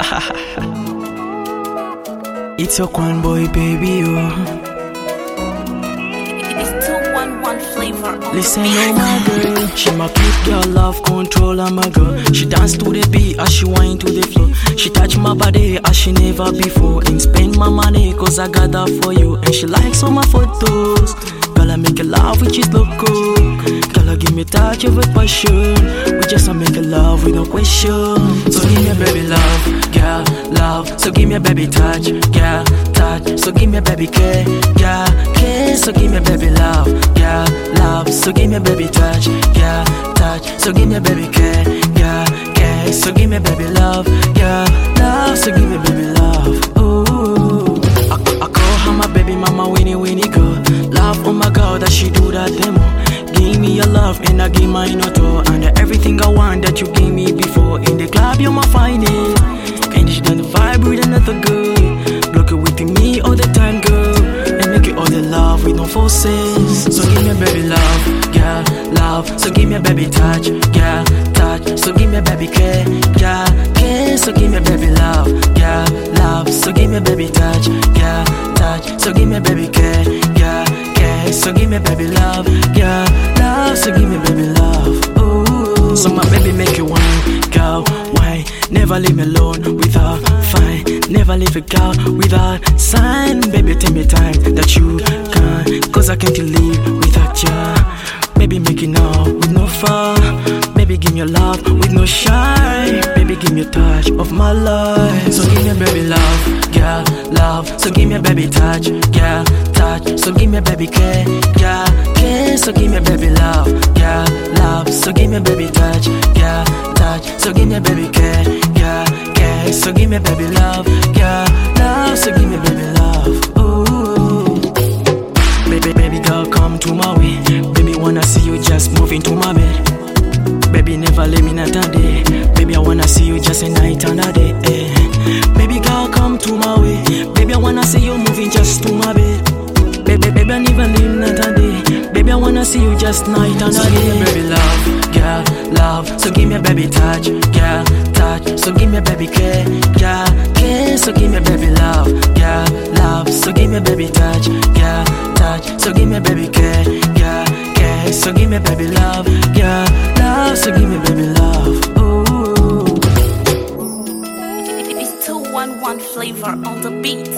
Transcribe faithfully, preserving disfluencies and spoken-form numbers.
It's your Quan boy, baby, oh. It's two one one flavor. Listen, oh my girl, she my cute girl, love control, I'm my girl. She dance to the beat as she whine to the floor. She touch my body as she never before. And spend my money cause I got that for you. And she likes all my photos. Girl, I make a love with you loco. Girl, I give me touch of a passion. We just a make a love with no question. So give me a baby love, girl, love. So give me a baby touch, girl, touch. So give me a baby care, girl, care. So give me a baby love, girl, love. So give me a baby touch, girl, touch. So give me a baby care, girl, care. So give me a baby love, girl, love. So give me a baby love. Ooh, I, I call her my baby mama, Winnie Winnie girl. Love, oh my God, that she do that demo. Give me your love and I give mine auto. And everything I want that you gave me before. In the club you're my finest. And she done the vibe with another girl. Block it with me all the time, girl. And make it all the love with no forces. So give me a baby love, girl, love. So give me a baby touch, girl, touch. So give me a baby care, girl, care. So give me a baby love, girl, love. So give me a baby touch, girl, touch. So give me a baby care, girl, care. So give me a baby love, girl, love. So give me a baby love. Ooh. So my baby make you wine, girl, wine. Never leave me alone without fine. Never leave a girl without sign. Baby, take me time that you can. Cause I can't live without ya. Baby, make it now with no fun. Baby, give me your love with no shine. Baby, give me a touch of my life. So give me a baby love, girl, love. So give me a baby touch, girl, touch. So give me a baby care, girl, care. So give me a baby love, girl, love. So give me a baby touch, girl, touch. So give me a baby care, girl, care. So give me a baby love, girl, love. So give me a baby love. Ooh, baby, baby girl, come to my way. Baby, wanna see you just moving to my bed. Baby, never leave me night and day. Baby, I wanna see you just a night and a day. Eh. Baby girl, come to my way. Baby, I wanna see you moving just to my bed. Baby, baby, I never leave night and day. Baby, I wanna see you just night and a day. So give me a baby love, girl, love. So give me a baby touch, girl, touch. So give me a baby care, girl, care. So give me a baby love, girl, love. So give me a baby touch, girl, touch. So give me a baby care, girl, care. So give me a baby love, girl, love. So give me a baby love. Ooh. It's two one one flavor on the beat.